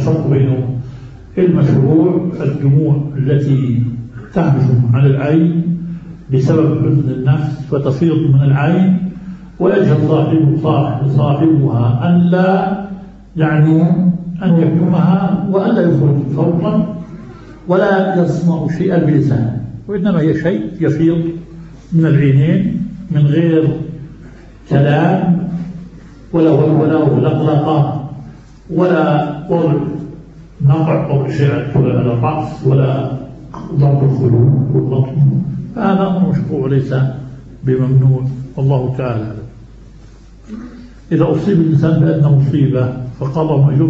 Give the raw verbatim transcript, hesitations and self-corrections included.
الفرق بينهم. المشروع الدموع التي تهجم على العين بسبب حزن النفس فتفيض من العين، ويجهل صاحب صاحبها أن لا يعني أن يكتمها وأن لا يخرج صوتا ولا يصنع شيئا بلسانه، وإنما هي شيء يفيض من العينين من غير كلام ولا ولا لقلقة ولا وضع نقع وضع شيء على الرأس ولا ضرب الخلوق والبطن. هذا أمر مشروع ليس بممنوع، والله تعالى. إذا أصيب الإنسان بأدنى مصيبة فقضى